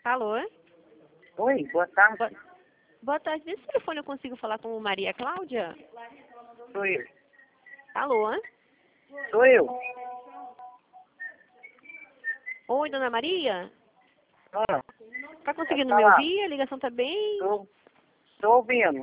Alô? Oi, boa tarde. Boa tarde. Nesse telefone eu consigo falar com Maria Cláudia? Sou eu. Alô? Sou eu. Oi, dona Maria? Ah, Tá conseguindo pode me falar. ouvir? A ligação tá bem? Tô ouvindo.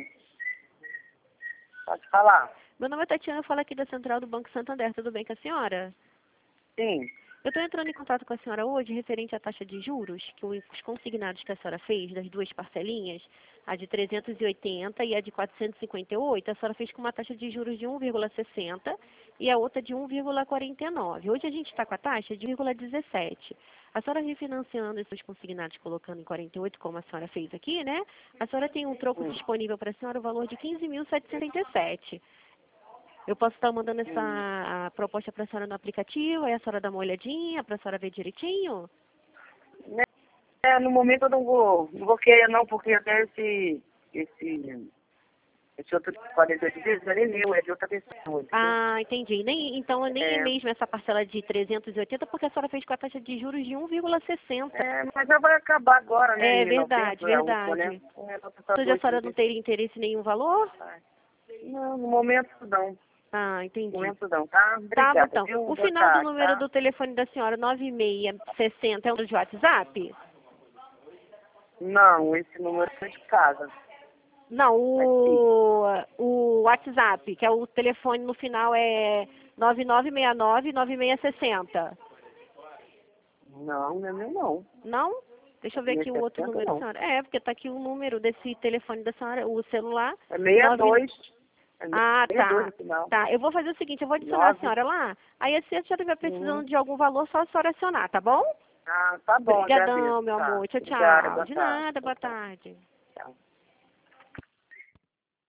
Pode falar. Meu nome é Tatiana, eu falo aqui da Central do Banco Santander. Tudo bem com a senhora? Sim. Eu estou entrando em contato com a senhora hoje referente à taxa de juros, que os consignados que a senhora fez, das duas parcelinhas, a de 380 e a de 458, a senhora fez com uma taxa de juros de 1,60 e a outra de 1,49. Hoje a gente está com a taxa de 1,17. A senhora refinanciando esses consignados, colocando em 48, como a senhora fez aqui, né? A senhora tem um troco disponível para a senhora, o valor de 15.737. Eu posso estar mandando essa a proposta para a senhora no aplicativo, aí a senhora dá uma olhadinha para a senhora ver direitinho? No momento eu não vou querer não, porque até esse outro 48 dias não é nem meu, é de outra pessoa. Ah, entendi. Então nem é É, mesmo essa parcela de 380, porque a senhora fez com a taxa de juros de 1,60. mas já vai acabar agora, né? É Em verdade, novembro, é a última, né? verdade. Hoje a senhora não teria interesse em nenhum valor? Não, no momento não. Ah, No entendi. momento não, tá? Tá, Obrigada, então. viu? O Boa final do tarde, número tá? do telefone da senhora, 9660, é o de WhatsApp? Não, esse número é de casa. Não, É fixo. o WhatsApp, que é o telefone no final é 9969-9660. Não, não é meu não. Não? Deixa eu ver aqui o outro 60 número da não. senhora. É, porque tá aqui o número desse telefone da senhora, o celular. É 9... 62. É Ah, 62 tá. no final. Tá, eu vou fazer o seguinte, eu vou adicionar a 9. senhora lá, aí se a senhora estiver Uhum. precisando de algum valor, só a senhora acionar, tá bom? Ah, tá bom, agradeço. Obrigadão, meu Tá. amor. Tchau, Obrigada, tchau. boa De tarde. nada, Tchau, boa tchau. tarde. Tchau.